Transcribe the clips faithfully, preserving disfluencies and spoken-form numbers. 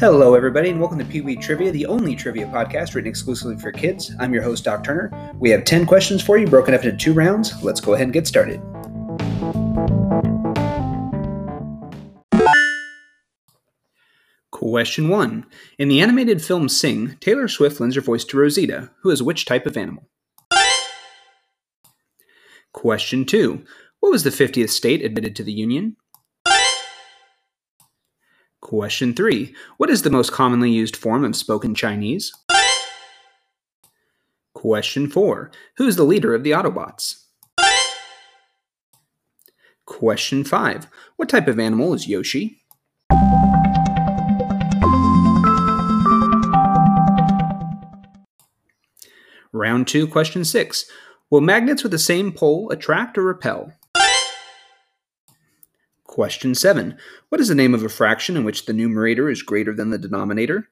Hello, everybody, and welcome to Pee Wee Trivia, the only trivia podcast written exclusively for kids. I'm your host, Doc Turner. We have ten questions for you, broken up into two rounds. Let's go ahead and get started. Question one. In the animated film Sing, Taylor Swift lends her voice to Rosita, who is which type of animal? Question two. What was the fiftieth state admitted to the Union? Question three. What is the most commonly used form of spoken Chinese? Question four. Who is the leader of the Autobots? Question five. What type of animal is Yoshi? Round two, question six. Will magnets with the same pole attract or repel? Question seven. What is the name of a fraction in which the numerator is greater than the denominator?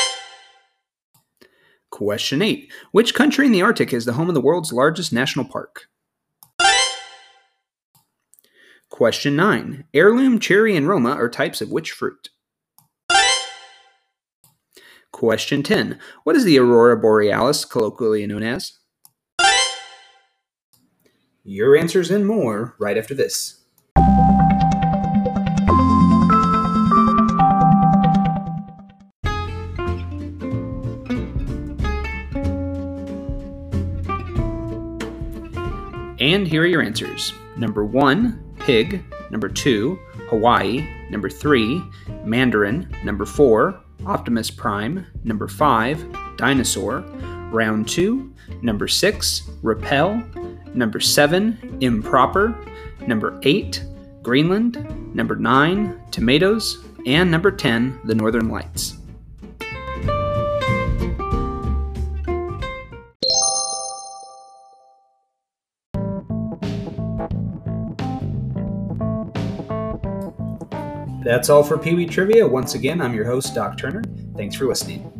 Question eight. Which country in the Arctic is the home of the world's largest national park? Question nine. Heirloom, cherry, and Roma are types of which fruit? Question ten. What is the aurora borealis colloquially known as? Your answers and more right after this. And here are your answers. Number one, pig. Number two, Hawaii. Number three, Mandarin. Number four, Optimus Prime. Number five, dinosaur. Round two, number six, repel. Number seven, improper. Number eight, Greenland. Number nine, tomatoes. And number ten, the Northern Lights. That's all for Pee Wee Trivia. Once again, I'm your host, Doc Turner. Thanks for listening.